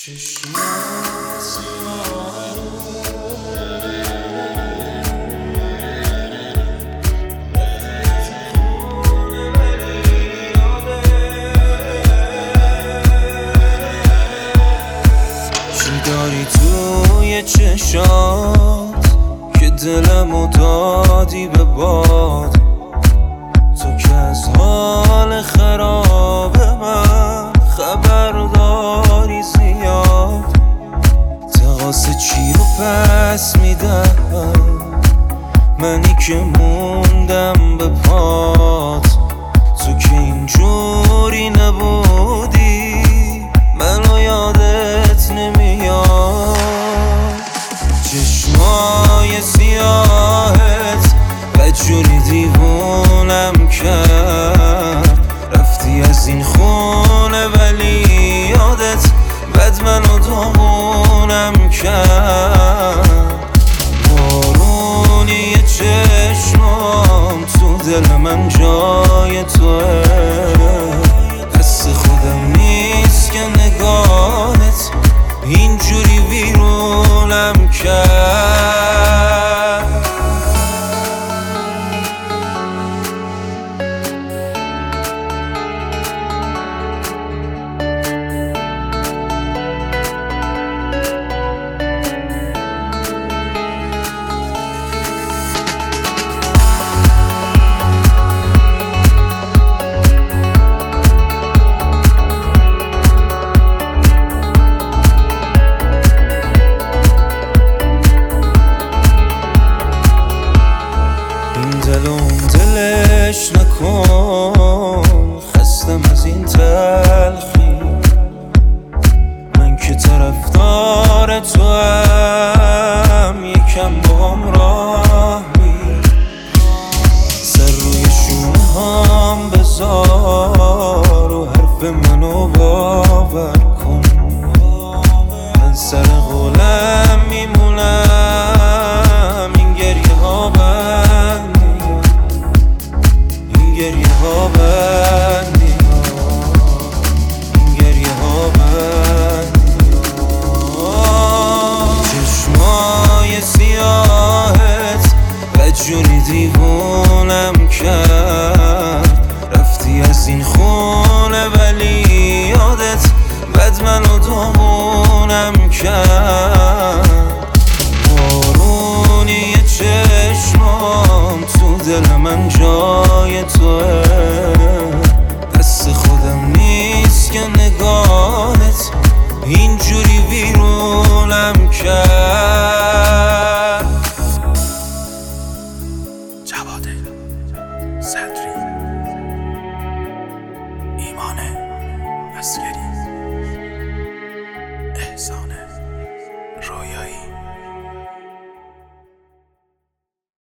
چی داری توی چشات که دلمو دادی به باد؟ تو که از حال خراب من خبر داری زیاد. تقاص چی رو پس میدم منی که موندم به پات؟ تو که اینجوری نبودی منو یادت نمیاد. چشمای سیاهت بدجوری دیوونم کرد. رفتی از این خونه ولی یادت بد منو داغونم کرد. بارونی چشمام تو دل من جای توه. دست خودم نیست که نگاهت اینجوری ویرونم کرد. دلش نکن، خستم از این تلخی. من که طرفدار تو هم یکم با هم راه می. سر روی شونه هم بذار و حرف منو باور کن. من سر قولم میمونم این گریه ها گریه ها بندی ها، این گریه ها بندی ها. چشمای سیاهت بدجوری دیوونم کرد. رفتی از این خونه ولی یادت بد منو داغونم کرد. بارونی چشمام تو دل من جای توه. دست خودم نیست که نگاهت اینجوری ویرونم کرد. جواد صدری، ایمان عسکری، احسان رویایی.